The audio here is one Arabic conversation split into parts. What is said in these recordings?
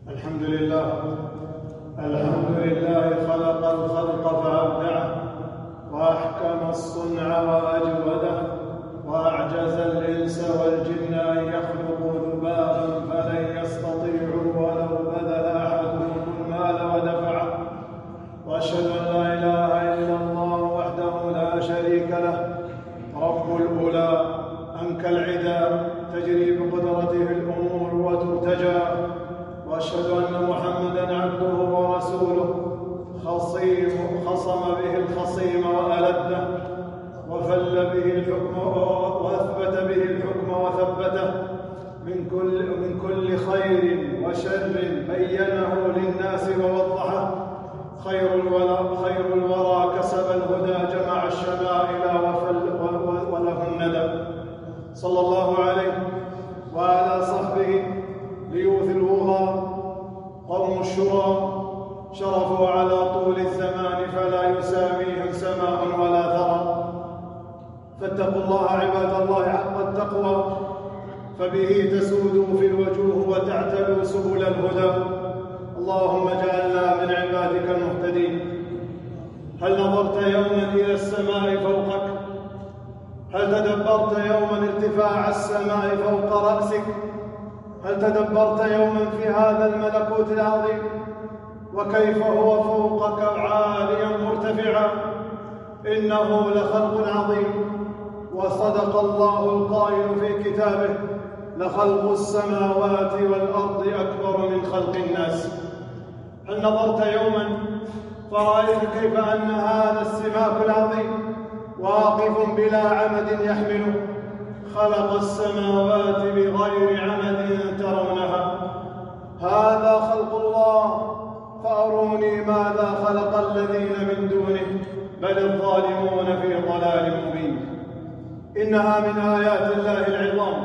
الحمد لله خلق الخلق فأبدعه، وأحكم الصنع وأجوده، وأعجز الإنس والجن أن يخلقوا ذبابا فلن يستطيعوا ولو بذل أحدهم المال ودفعه. وأشهد أن لا إله إلا الله وحده لا شريك له، رب الأولى أنكى العدا، تجري بقدرته الأمور وترتجى. وأشهد أن محمدًا عبده ورسوله، خصم به الخصيم وألده، وفل به الحكم وأثبت به الحكم وثبته من كل خير وشر، بينه للناس ووضحه. خير الورى كسب الهدى، جمع الشمائل وله الندى. صلى الله عليه وعلى صحبه ليوث الوغى، قوم الشرى شرفوا على طول الزمان، فلا يساميهم سماء ولا ثرى. فاتقوا الله عباد الله حق التقوى، فبه تسودوا في الوجوه وتعتلوا سبل الهدى. اللهم اجعلنا من عبادك المهتدين. هل نظرت يوما إلى السماء فوقك؟ هل تدبرت يوما ارتفاع السماء فوق رأسك؟ هل تدبرت يوما في هذا الملكوت العظيم وكيف هو فوقك عاليا مرتفعا؟ إنه لخلق عظيم. وصدق الله القائل في كتابه: لخلق السماوات والأرض أكبر من خلق الناس. هل نظرت يوما فرأيت كيف أن هذا السماك العظيم واقف بلا عمد يحمله؟ خلق السماوات بغير عمد ترونها. هذا خلق الله، فأروني ماذا خلق الذين من دونه، بل الظالمون في ضلال مبين. إنها من آيات الله العظام،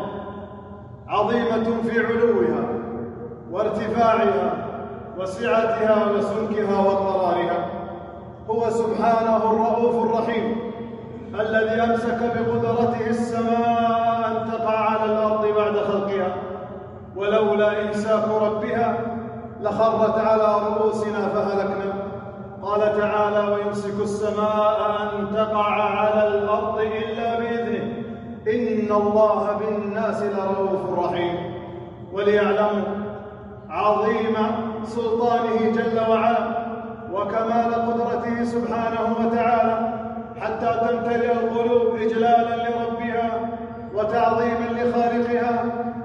عظيمة في علوها وارتفاعها وسعتها وسمكها وقرارها. هو سبحانه الرؤوف الرحيم، الذي أمسك بقدرته السماء أن تقع على الأرض بعد خلقها، ولولا إمساك ربها لخرت على رؤوسنا فهلكنا. قال تعالى: ويمسك السماء أن تقع على الأرض إلا بإذنه، إن الله بالناس لرؤوف رحيم. وليعلموا عظيم سلطانه جل وعلا وكمال قدرته سبحانه وتعالى، حتى تمتلئ القلوب إجلالا لربها وتعظيما لخالقها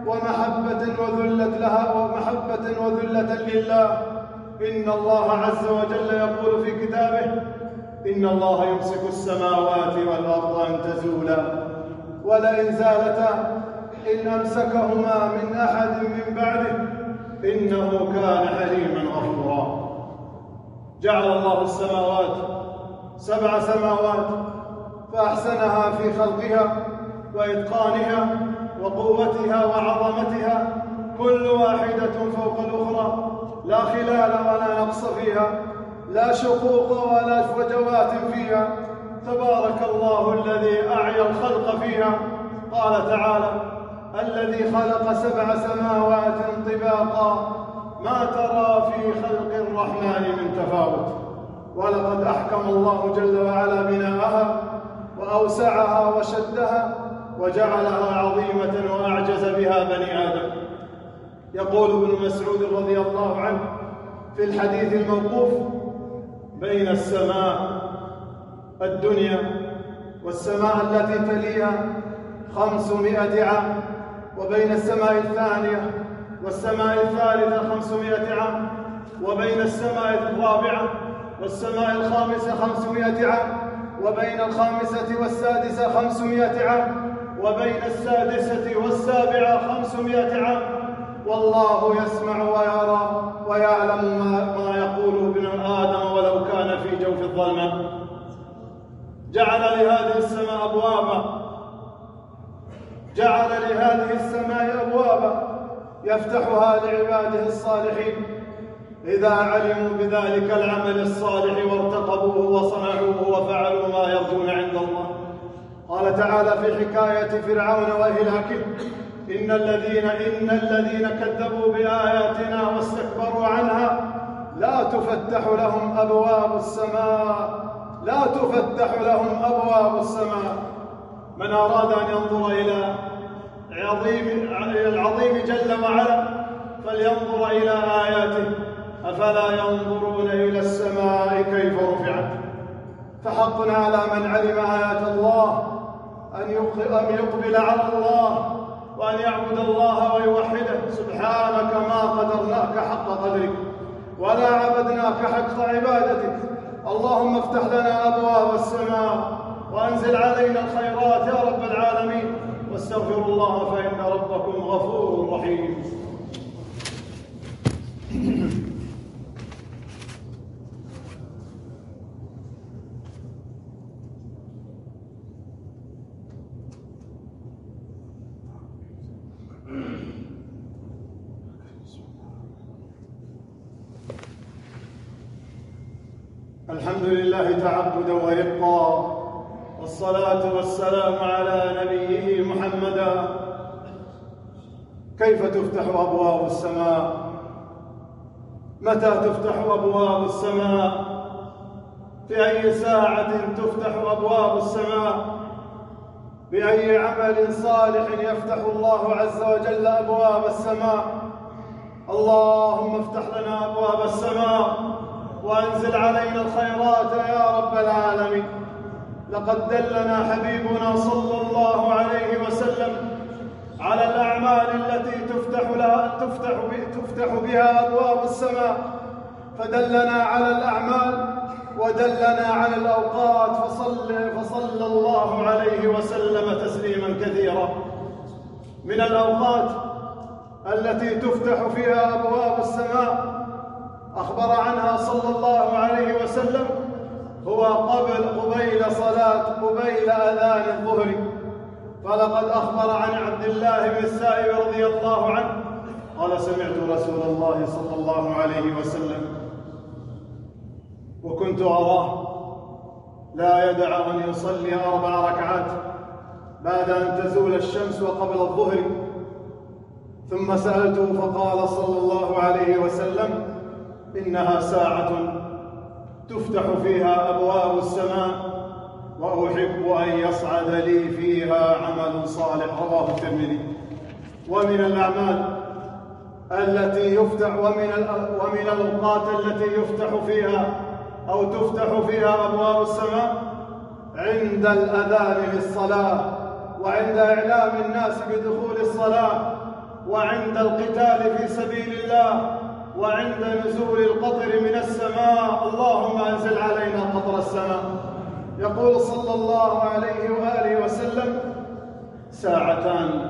ومحبة وذلة لله. إن الله عز وجل يقول في كتابه: إن الله يمسك السماوات والأرض أن تزولا، ولئن زالتا إن أمسكهما من أحد من بعده، إنه كان حليما غفورا. جعل الله السماوات 7 سماوات، فأحسنها في خلقها وإتقانها وقوتها وعظمتها، كل واحدة فوق الأخرى، لا خلال ولا نقص فيها، لا شقوق ولا فجوات فيها. تبارك الله الذي أعيا الخلق فيها. قال تعالى: الذي خلق 7 سماوات طباقا، ما ترى في خلق الرحمن من تفاوت. ولقد أحكم الله جل وعلا بناءها وأوسعها وشدها وجعلها عظيمة وأعجز بها بني آدم. يقول ابن مسعود رضي الله عنه في الحديث الموقوف: بين السماء الدنيا والسماء التي تليها 500 عام، وبين السماء الثانية والسماء الثالثة 500 عام، وبين السماء الرابعة والسماء الخامسة 500 عام، وبين الخامسة والسادسة 500 عام، وبين السادسة والسابعة 500 عام. والله يسمع ويرى ويعلم ما يقول ابن آدم ولو كان في جوف الظلمة. جعل لهذه السماء أبوابا يفتحها لعباده الصالحين إذا علموا بذلك العمل الصالح وارتقبوه وصنعوه وفعلوا ما يرجون عند الله. قال تعالى في حكاية فرعون وإهلاكه: إن الذين كذبوا بآياتنا واستكبروا تفتح لهم أبواب السماء، لا تفتح لهم أبواب السماء. من أراد أن ينظر إلى العظيم جل وعلا فلينظر إلى آياته، أفلا ينظرون إلى السماء كيف رفعت. فحق على من علم آيات الله أن يقبل على الله وأن يعبد الله ويوحده. سبحانك ما قدرناك حق قدرك ولا عبدناك حق عبادتك. اللهم افتح لنا أبواب السماء وأنزل علينا الخيرات يا رب العالمين. واستغفروا الله فإن ربكم غفور رحيم. الحمد لله تعبدا ورقا، والصلاة والسلام على نبيه محمدا. كيف تفتح أبواب السماء؟ متى تفتح أبواب السماء؟ في أي ساعة تفتح أبواب السماء؟ بأي عمل صالح يفتح الله عز وجل أبواب السماء؟ اللهم افتح لنا أبواب السماء وأنزل علينا الخيرات يا رب العالمين. لقد دلنا حبيبنا صلى الله عليه وسلم على الأعمال التي تفتح بها أبواب السماء، فدلنا على الأعمال ودلنا على الأوقات، فصلى الله عليه وسلم تسليما كثيرا. من الأوقات التي تفتح فيها أبواب السماء أخبر عنها صلى الله عليه وسلم هو قبيل أذان الظهر. فلقد أخبر عن عبد الله بن السائب رضي الله عنه قال: سمعت رسول الله صلى الله عليه وسلم وكنت أراه لا يدع أن يصلي 4 ركعات بعد أن تزول الشمس وقبل الظهر. ثم سألته فقال صلى الله عليه وسلم: إنها ساعة تفتح فيها أبواب السماء وأحب أن يصعد لي فيها عمل صالح. رواه الترمذي. ومن الأعمال التي يفتح ومن الأوقات التي يفتح فيها أو تفتح فيها أبواب السماء عند الأذان للصلاة، وعند إعلام الناس بدخول الصلاة، وعند القتال في سبيل الله، وعند نزول القطر من السماء. اللهم أنزل علينا قطر السماء. يقول صلى الله عليه وآله وسلم: ساعتان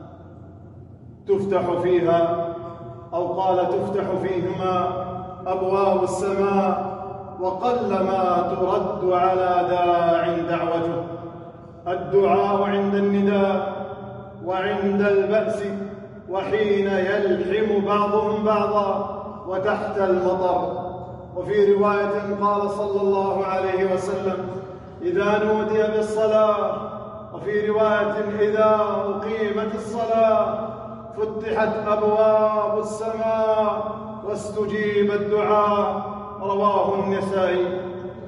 تفتح فيها، أو قال تفتح فيهما أبواب السماء وقلما ترد على داع دعوته: الدعاء عند النداء وعند البأس وحين يلحم بعضهم بعضا وتحت المطر. وفي رواية قال صلى الله عليه وسلم: إذا نودي بالصلاة. وفي رواية: إذا أقيمت الصلاة فتحت أبواب السماء واستجيب الدعاء. رواه النسائي.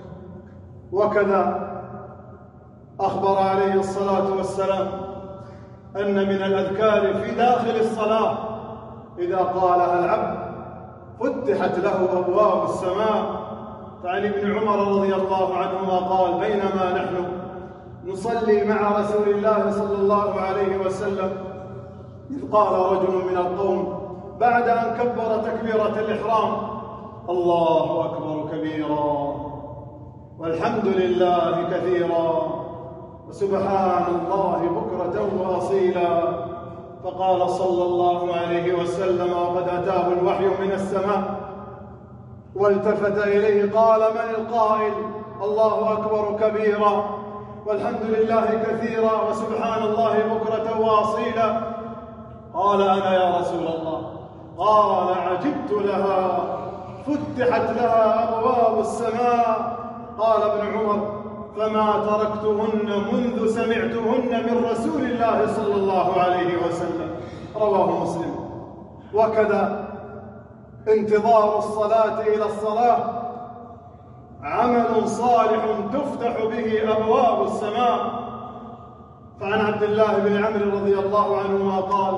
وكذا أخبر عليه الصلاة والسلام أن من الأذكار في داخل الصلاة إذا قالها العبد فتحت له أبواب السماء. فعن ابن عمر رضي الله عنهما قال: بينما نحن نصلي مع رسول الله صلى الله عليه وسلم إذ قال رجل من القوم بعد أن كبر تكبيرة الإحرام: الله أكبر كبيرا والحمد لله كثيرا وسبحان الله بكرة وأصيلا. فقال صلى الله عليه وسلم وقد أتاه الوحي من السماء والتفت إليه قال: من القائل؟ الله أكبر كبيرا والحمد لله كثيرا وسبحان الله بكرة وأصيلا. قال: أنا يا رسول الله. قال: عجبت لها، فتحت لها أبواب السماء. قال ابن عمر: فما تركتهن منذ سمعتهن من رسول الله صلى الله عليه وسلم. رواه مسلم. وكذا انتظار الصلاة إلى الصلاة عمل صالح تفتح به أبواب السماء. فعن عبد الله بن عمرو رضي الله عنهما قال: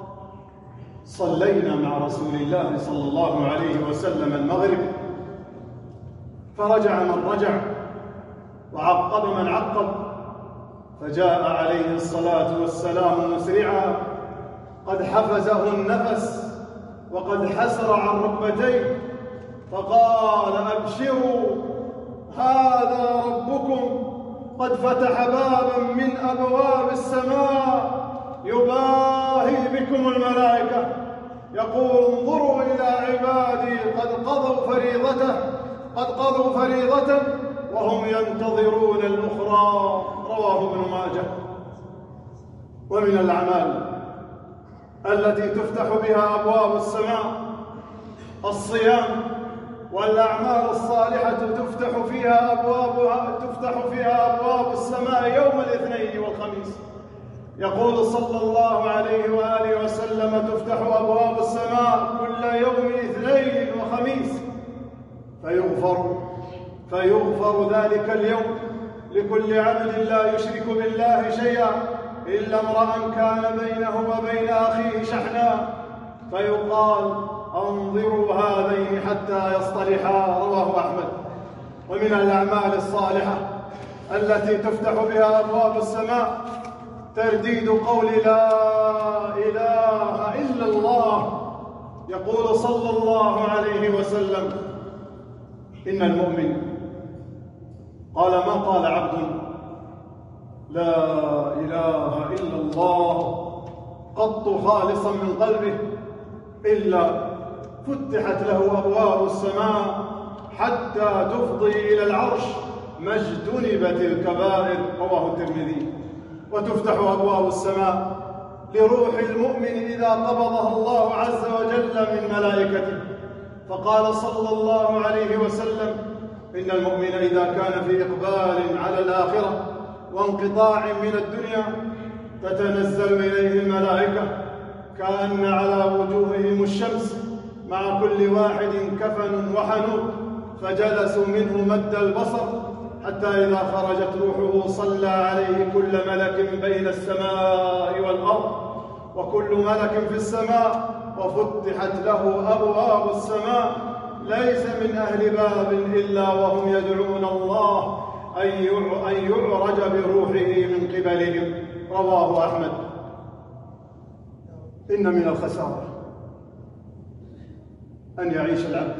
صلينا مع رسول الله صلى الله عليه وسلم المغرب، فرجع من رجع وعقب من عقب، فجاء عليه الصلاة والسلام مسرعا قد حفزه النفس وقد حسر عن ركبتيه، فقال: أبشروا، هذا ربكم قد فتح بابا من أبواب السماء يباهي بكم الملائكة، يقول: انظروا إلى عبادي قد قضوا فريضة وهم ينتظرون الأخرى. رواه ابن ماجه. ومن الأعمال التي تفتح بها أبواب السماء الصيام، والأعمال الصالحة تفتح فيها أبواب السماء يوم الاثنين والخميس. يقول صلى الله عليه وآله وسلم: تفتح أبواب السماء كل يوم اثنين وخميس فيغفر ذلك اليوم لكل عبد لا يشرك بالله شيئا إلا امرأ كان بينه وبين أخيه شحنا، فيقال: أنظروا هذين حتى يصطلحا. رواه أحمد. ومن الأعمال الصالحة التي تفتح بها أبواب السماء ترديد قول لا إله إلا الله. يقول صلى الله عليه وسلم: إن المؤمن قال ما قال عبد لا إله إلا الله قط خالصا من قلبه إلا فتحت له أبواب السماء حتى تفضي إلى العرش ما اجتنبت الكبائر. رواه الترمذي. وتفتح أبواب السماء لروح المؤمن إذا قبضها الله عز وجل من ملائكته، فقال صلى الله عليه وسلم: إن المؤمن إذا كان في إقبال على الآخرة وانقطاع من الدنيا تتنزل إليه الملائكة كأن على وجوههم الشمس، مع كل واحد كفن وحنوط، فجلسوا منه مد البصر حتى إذا خرجت روحه صلى عليه كل ملك بين السماء والأرض وكل ملك في السماء، وفتحت له أبواب السماء، ليس من أهل باب إلا وهم يدعون الله أن يعرج بروحه من قبلهم. رواه أحمد. إن من الخسارة أن يعيش العبد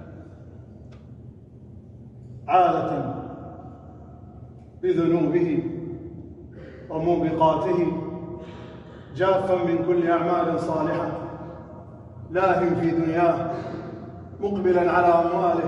عادة بذنوبه وموبقاته جافا من كل أعمال صالحة، لاهٍ في دنياه، مقبلا على أمواله،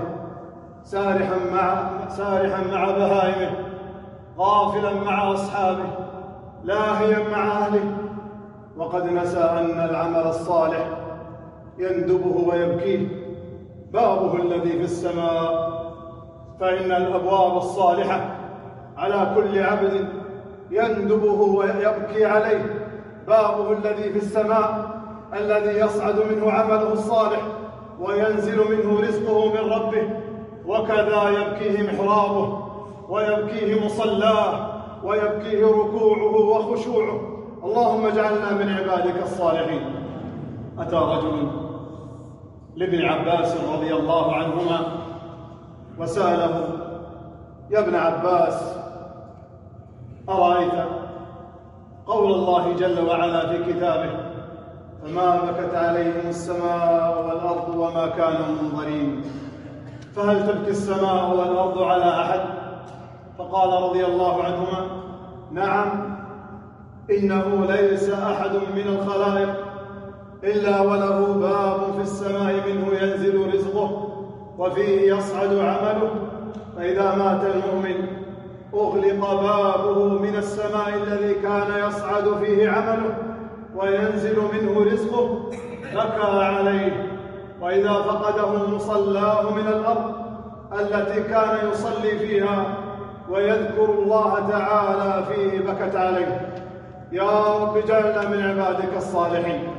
سارحا مع بهائمه، غافلا مع أصحابه، لاهيا مع أهله، وقد نسى أن العمل الصالح يندبه ويبكيه بابه الذي في السماء. فإن الأبواب الصالحة على كل عبد يندبه ويبكي عليه بابه الذي في السماء، الذي يصعد منه عمله الصالح وينزل منه رزقه من ربه، وكذا يبكيه محرابه ويبكيه مصلاه ويبكيه ركوعه وخشوعه. اللهم اجعلنا من عبادك الصالحين. أتى رجل لابن عباس رضي الله عنهما وسأله: يا ابن عباس، أرأيت قول الله جل وعلا في كتابه: فما بكت عليهم السماء والأرض وما كانوا منظرين، فهل تبكي السماء والأرض على أحد؟ فقال رضي الله عنهما: نعم، إنه ليس أحد من الخلائق إلا وله باب في السماء منه ينزل رزقه وفيه يصعد عمله، فإذا مات المؤمن أغلق بابه من السماء الذي كان يصعد فيه عمله وينزل منه رزقه، بكى عليه، وإذا فقده مصلاه من الأرض التي كان يصلي فيها ويذكر الله تعالى فيه بكت عليه. يا رب اجعلنا من عبادك الصالحين.